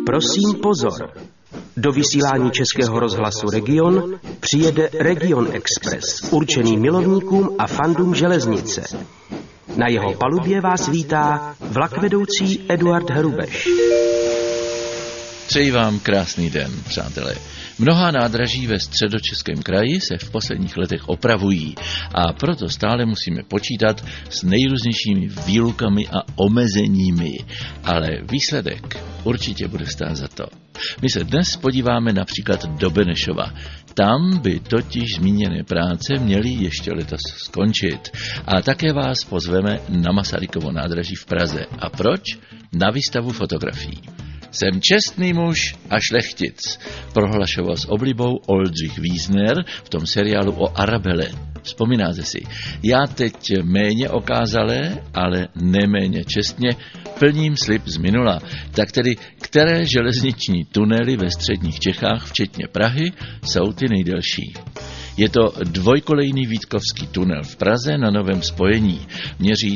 Prosím pozor. Do vysílání Českého rozhlasu Region přijede Region Express, určený milovníkům a fandům železnice. Na jeho palubě vás vítá vlakvedoucí Eduard Hrubeš. Přeji vám krásný den, přátelé. Mnohá nádraží ve Středočeském kraji se v posledních letech opravují a proto stále musíme počítat s nejrůznějšími výlukami a omezeními, ale výsledek určitě bude stát za to. My se dnes podíváme například do Benešova. Tam by totiž zmíněné práce měly ještě letos skončit. A také vás pozveme na Masarykovo nádraží v Praze. A proč? Na výstavu fotografií. Jsem čestný muž a šlechtic, prohlašoval s oblibou Oldřich Wiesner v tom seriálu o Arabele. Vzpomínáte si, já teď méně okázalé, ale neméně čestně plním slib z minula. Tak tedy, které železniční tunely ve středních Čechách, včetně Prahy, jsou ty nejdelší? Je to dvojkolejný Vítkovský tunel v Praze na novém spojení. Měří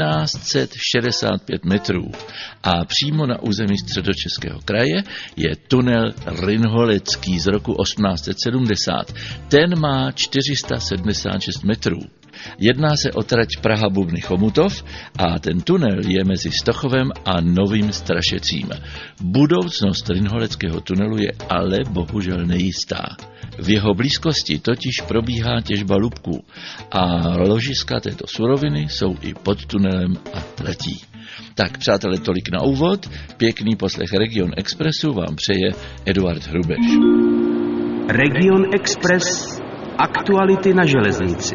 1365 metrů a přímo na území Středočeského kraje je tunel Rynholecký z roku 1870. Ten má 476 metrů. Jedná se o trať Praha-Bubny-Chomutov a ten tunel je mezi Stochovem a Novým Strašecím. Budoucnost Rynholeckého tunelu je ale bohužel nejistá. V jeho blízkosti totiž probíhá těžba lubků a ložiska této suroviny jsou i pod tunelem a tratí. Tak přátelé, tolik na úvod. Pěkný poslech Region Expressu vám přeje Eduard Hrubeš. Region Express. Aktuality na železnici.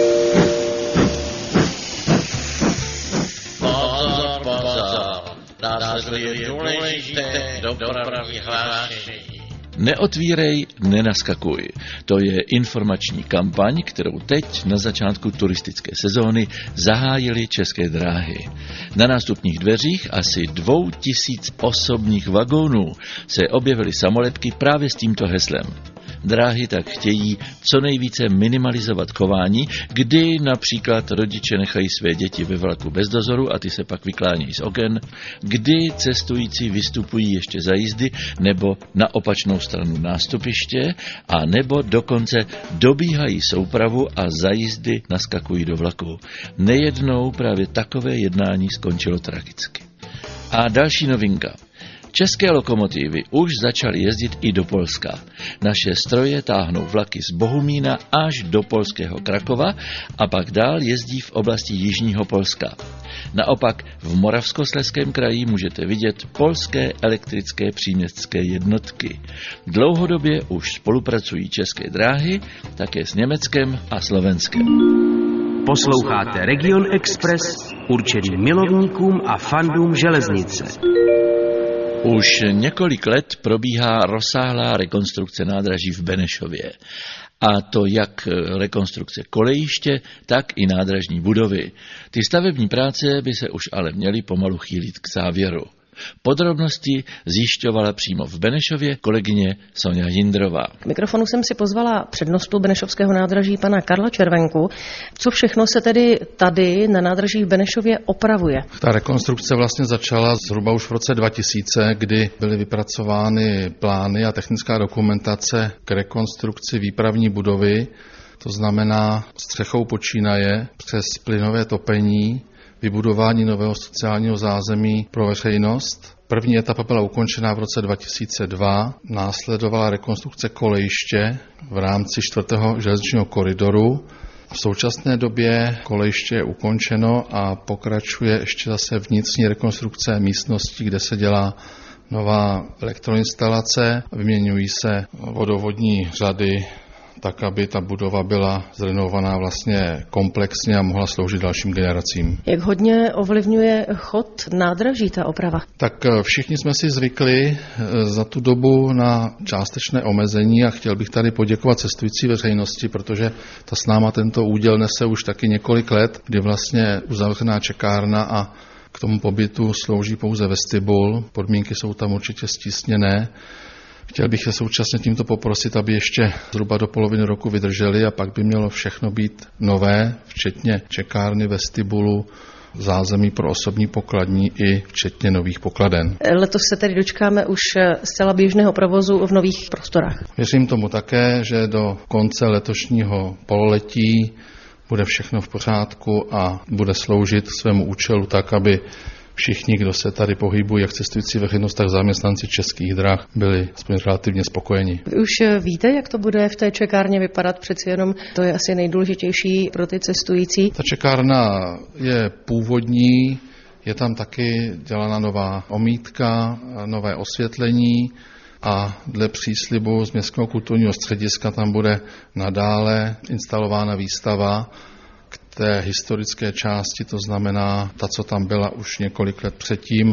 Pozor, následuje důležité dopravní hlášení. Neotvírej, nenaskakuj. To je informační kampaň, kterou teď na začátku turistické sezóny zahájily České dráhy. Na nástupních dveřích asi 2000 osobních vagónů se objevily samolepky právě s tímto heslem. Dráhy tak chtějí co nejvíce minimalizovat chování, kdy například rodiče nechají své děti ve vlaku bez dozoru a ty se pak vyklánějí z oken, kdy cestující vystupují ještě za jízdy nebo na opačnou stranu nástupiště a nebo dokonce dobíhají soupravu a za jízdy naskakují do vlaku. Nejednou právě takové jednání skončilo tragicky. A další novinka. České lokomotivy už začaly jezdit i do Polska. Naše stroje táhnou vlaky z Bohumína až do polského Krakova a pak dál jezdí v oblasti jižního Polska. Naopak v Moravskoslezském kraji můžete vidět polské elektrické příměstské jednotky. Dlouhodobě už spolupracují České dráhy také s Německem a Slovenskem. Posloucháte Region Express, určený milovníkům a fandům železnice. Už několik let probíhá rozsáhlá rekonstrukce nádraží v Benešově. A to jak rekonstrukce kolejiště, tak i nádražní budovy. Ty stavební práce by se už ale měly pomalu chýlit k závěru. Podrobnosti zjišťovala přímo v Benešově kolegyně Sonja Jindrová. K mikrofonu jsem si pozvala přednostu Benešovského nádraží pana Karla Červenku. Co všechno se tedy tady na nádraží v Benešově opravuje? Ta rekonstrukce vlastně začala zhruba už v roce 2000, kdy byly vypracovány plány a technická dokumentace k rekonstrukci výpravní budovy. To znamená střechou počínaje přes plynové topení, vybudování nového sociálního zázemí pro veřejnost. První etapa byla ukončena v roce 2002, následovala rekonstrukce kolejiště v rámci 4. železničního koridoru. V současné době kolejiště je ukončeno a pokračuje ještě zase vnitřní rekonstrukce místností, kde se dělá nová elektroinstalace, vyměňují se vodovodní řady, tak, aby ta budova byla zrenovovaná vlastně komplexně a mohla sloužit dalším generacím. Jak hodně ovlivňuje chod nádraží ta oprava? Tak všichni jsme si zvykli za tu dobu na částečné omezení a chtěl bych tady poděkovat cestující veřejnosti, protože ta s náma tento úděl nese už taky několik let, kdy vlastně uzavřená čekárna a k tomu pobytu slouží pouze vestibul. Podmínky jsou tam určitě stísněné. Chtěl bych se současně tímto poprosit, aby ještě zhruba do poloviny roku vydrželi a pak by mělo všechno být nové, včetně čekárny, vestibulu, zázemí pro osobní pokladní i včetně nových pokladen. Letos se tedy dočkáme už zcela běžného provozu v nových prostorách. Věřím tomu také, že do konce letošního pololetí bude všechno v pořádku a bude sloužit svému účelu tak, aby všichni, kdo se tady pohybují, jak cestující veřejnost, tak zaměstnanci Českých drah, byli aspoň relativně spokojeni. Vy už víte, jak to bude v té čekárně vypadat? Přeci jenom to je asi nejdůležitější pro ty cestující. Ta čekárna je původní, je tam taky dělána nová omítka, nové osvětlení a dle příslibu z Městského kulturního střediska tam bude nadále instalována výstava k té historické části, to znamená ta, co tam byla už několik let předtím,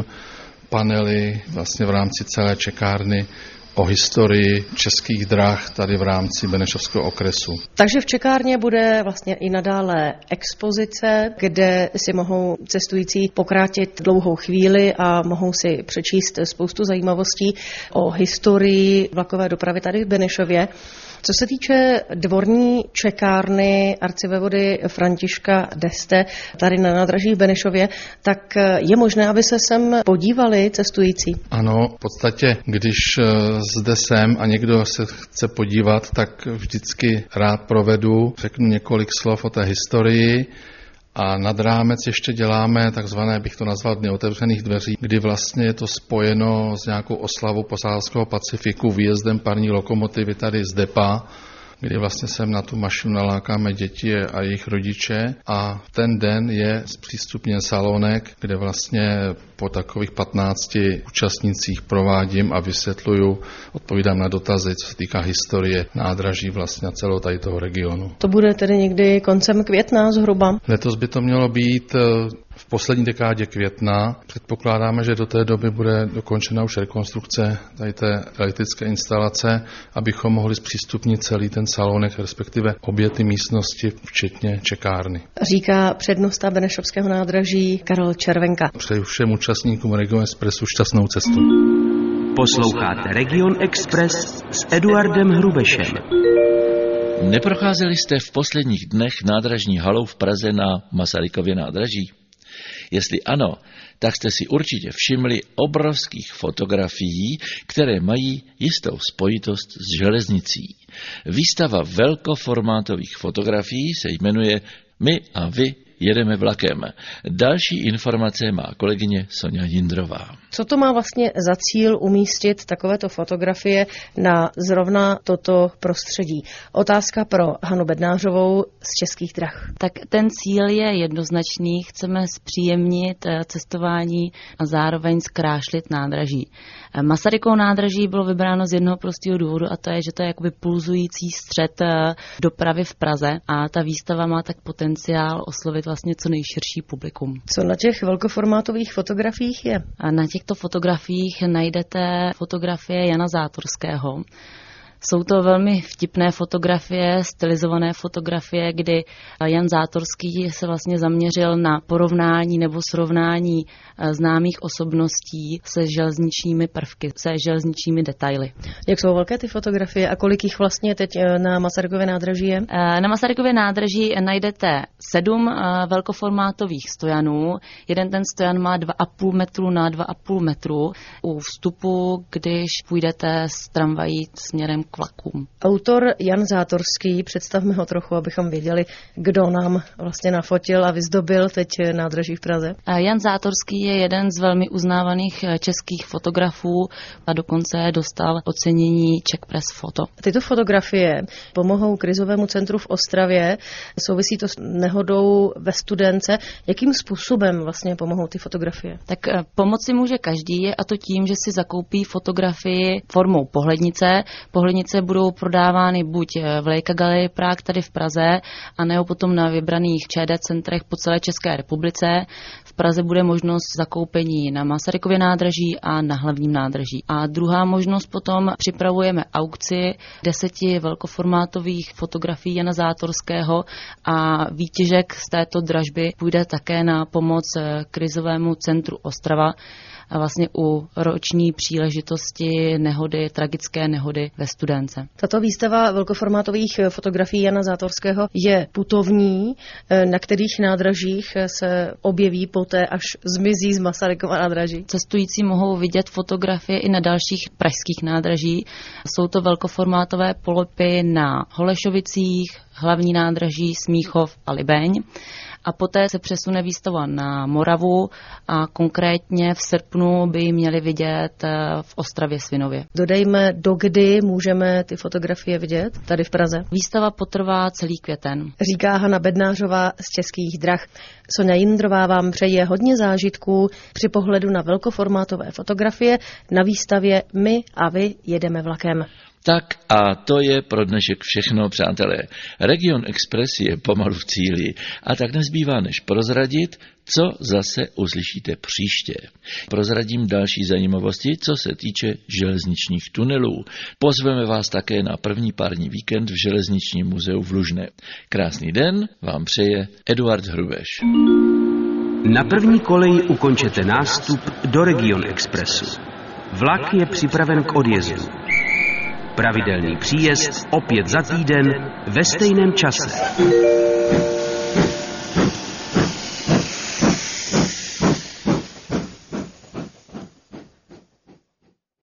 panely vlastně v rámci celé čekárny o historii Českých drah tady v rámci Benešovského okresu. Takže v čekárně bude vlastně i nadále expozice, kde si mohou cestující pokrátit dlouhou chvíli a mohou si přečíst spoustu zajímavostí o historii vlakové dopravy tady v Benešově. Co se týče dvorní čekárny arcivévody Františka D'Este tady na nádraží v Benešově, tak je možné, aby se sem podívali cestující? Ano, v podstatě, když zde jsem a někdo se chce podívat, tak vždycky rád provedu, řeknu několik slov o té historii. A nad rámec ještě děláme takzvané, bych to nazval, dny otevřených dveří, kdy vlastně je to spojeno s nějakou oslavou Posádského Pacifiku, výjezdem parní lokomotivy tady z depa, kdy vlastně sem na tu mašinu nalákáme děti a jejich rodiče a ten den je zpřístupněn salonek, kde vlastně po takových 15 účastnících provádím a vysvětluju, odpovídám na dotazy, co se týká historie nádraží vlastně celého tady toho regionu. To bude tedy někdy koncem května zhruba? Letos by to mělo být v poslední dekádě května. Předpokládáme, že do té doby bude dokončena už rekonstrukce tady té elektrické instalace, abychom mohli zpřístupnit celý ten salonek, respektive obě ty místnosti, včetně čekárny. Říká přednosta Benešovského nádraží Karel Červenka. Přeji všem účastníkům Region Expressu šťastnou cestu. Posloucháte Region Express s Eduardem Hrubešem. Neprocházeli jste v posledních dnech nádražní halou v Praze na Masarykově nádraží? Jestli ano, tak jste si určitě všimli obrovských fotografií, které mají jistou spojitost s železnicí. Výstava velkoformátových fotografií se jmenuje My a vy jedeme vlakem. Další informace má kolegyně Sonja Jindrová. Co to má vlastně za cíl umístit takovéto fotografie na zrovna toto prostředí? Otázka pro Hanu Bednářovou z Českých drah. Tak ten cíl je jednoznačný. Chceme zpříjemnit cestování a zároveň zkrášlit nádraží. Masarykovo nádraží bylo vybráno z jednoho prostého důvodu a to je, že to je jakoby pulzující střed dopravy v Praze a ta výstava má tak potenciál oslovit vlastně co nejširší publikum. Co na těch velkoformátových fotografiích je? A na těchto fotografiích najdete fotografie Jana Zátorského. Jsou to velmi vtipné fotografie, stylizované fotografie, kdy Jan Zátorský se vlastně zaměřil na porovnání nebo srovnání známých osobností se železničními prvky, se železničními detaily. Jak jsou velké ty fotografie a kolik jich vlastně teď na Masarykově nádraží je? Na Masarykově nádraží najdete 7 velkoformátových stojanů. Jeden ten stojan má 2,5 metru na 2,5 metru. U vstupu, když půjdete s tramvají směrem k vlakům. Autor Jan Zátorský, představme ho trochu, abychom věděli, kdo nám vlastně nafotil a vyzdobil teď nádraží v Praze. Jan Zátorský je jeden z velmi uznávaných českých fotografů a dokonce dostal ocenění Czech Press Photo. Tyto fotografie pomohou krizovému centru v Ostravě. Souvisí to s nehodou ve Studence. Jakým způsobem vlastně pomohou ty fotografie? Tak pomoci může každý a to tím, že si zakoupí fotografii formou pohlednice. Pohlednice budou prodávány buď v Leica Gallery Prague tady v Praze, anebo potom na vybraných ČD centrech po celé České republice. V Praze bude možnost zakoupení na Masarykově nádraží a na hlavním nádraží. A druhá možnost potom připravujeme aukci 10 velkoformátových fotografií Jana Zátorského a výtěžek z této dražby půjde také na pomoc krizovému centru Ostrava. a vlastně u roční příležitosti nehody, tragické nehody ve Studénce. Tato výstava velkoformátových fotografií Jana Zátorského je putovní, na kterých nádražích se objeví poté, až zmizí z Masarykova nádraží. Cestující mohou vidět fotografie i na dalších pražských nádraží. Jsou to velkoformátové polipy na Holešovicích, Hlavní nádraží, Smíchov a Libeň. A poté se přesune výstava na Moravu a konkrétně v srpnu by ji měli vidět v Ostravě Svinově. Dodejme, dokdy můžeme ty fotografie vidět tady v Praze. Výstava potrvá celý květen. Říká Hana Bednářová z Českých drah. Soňa Jindrová vám přeje hodně zážitků při pohledu na velkoformátové fotografie na výstavě My a vy jedeme vlakem. Tak a to je pro dnešek všechno, přátelé. Region Express je pomalu v cíli a tak nezbývá než prozradit, co zase uslyšíte příště. Prozradím další zajímavosti, co se týče železničních tunelů. Pozveme vás také na první pární víkend v Železničním muzeu v Lužné. Krásný den vám přeje Eduard Hrubeš. Na první koleji ukončete nástup do Region Expressu. Vlak je připraven k odjezdu. Pravidelný příjezd opět za týden ve stejném čase.